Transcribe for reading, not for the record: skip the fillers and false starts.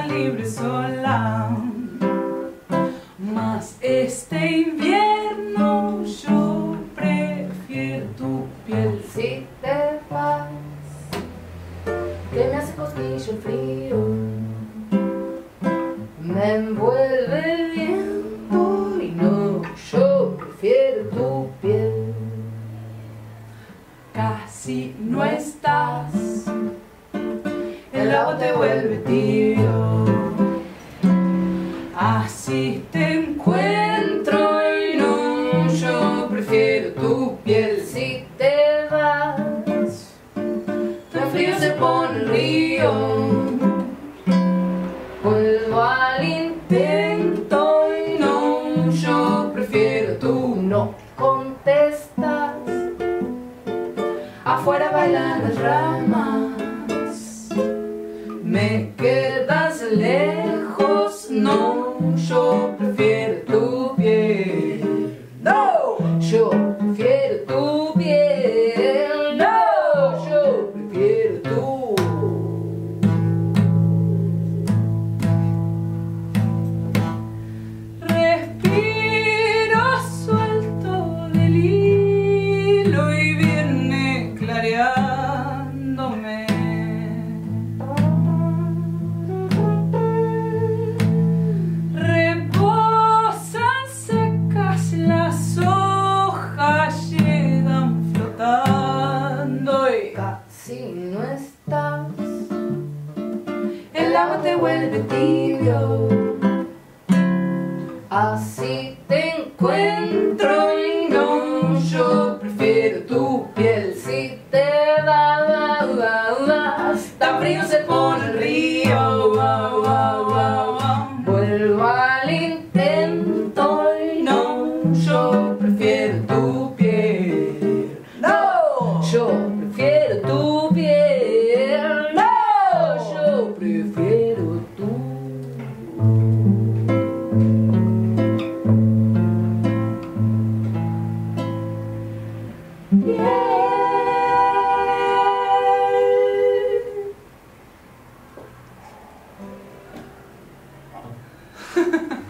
libre sola. Mas este invierno yo prefiero tu piel. Si te vas, que me hace cosquillo el frío, me envuelve el viento y no, yo prefiero tu piel. Casi no estás, el agua te vuelve tibio. Así te encuentro y no, yo prefiero tu piel. Si te vas, Tan frío se pone el río. vuelvo al intento Y no, yo prefiero tu no contestas. Afuera bailan las ramas, me quedas lejos, no, yo prefiero tu piel. No, Yo prefiero tu piel, no, yo prefiero tu. respiro suelto del hilo y viene clareándome. Reposan secas las hojas, llegan flotando y Casi no estás, el agua te vuelve tibio. así te Encuentro y no, yo prefiero tu piel. si te vas, Tan frío se pone el río. vuelvo al intento y No, yo prefiero tu piel. No, yo prefiero tu piel, no, yo prefiero tu. piel.